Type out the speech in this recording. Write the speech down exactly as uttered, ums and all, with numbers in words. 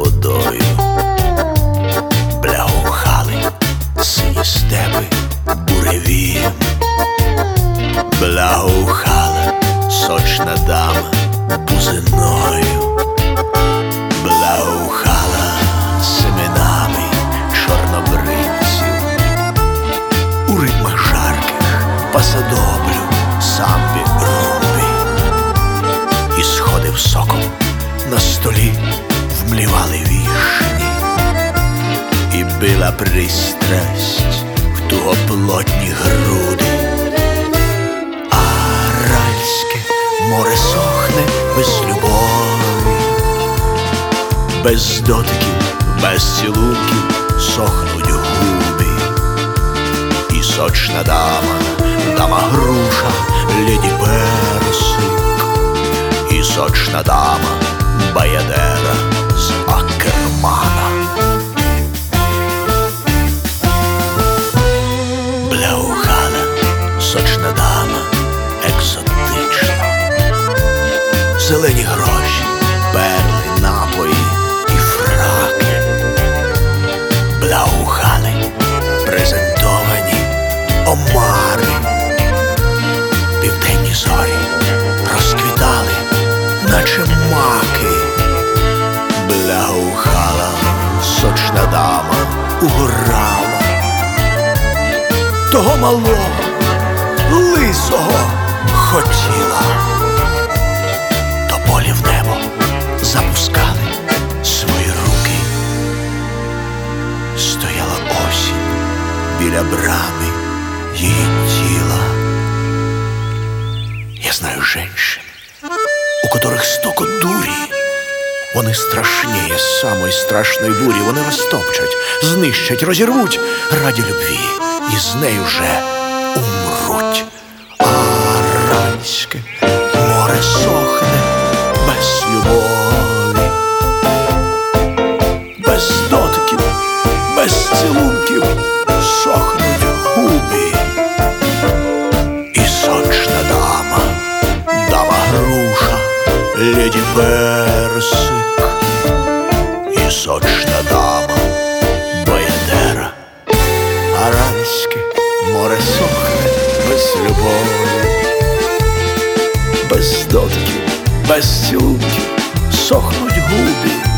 водою. Благоухали сині степи буревієм, благоухала сочна дама бузиною, благоухала семенами чорнобривців. У ритмах жарких пасадоблю самбі румбі, і сходив соком на столі вмлівали вішні, і била пристрасть в тугоплотні груди. Аральське море сохне без любові, без дотиків, без цілунків сохнуть губи. І сочна дама, дама груша, леді персик, і сочна дама, баядера з Акермана. Благоухала сочна дама екзотична, зелені гроші, перли, напої і фраки. Благоухали презентовані омари, південні зорі розквітали, наче маки. Благоухала сочна дама угорала того малого, лисого хотіла. Тополі в небо запускали свої руки. Стояла осінь біля брами її тіла. Я знаю женщин, у которых столько дури. Вони страшніє самої страшної бурі. Вони розтопчуть, знищать, розірвуть раді любві, і з нею вже умруть. Аральське море сохне без любові, без дотиків, без цілунків сохнуть губи. І сочна дама, дама груша, леді персик, і сочна дама, баядера. Аральське море сохне без любові, без дотиків, без цілунків сохнуть губи.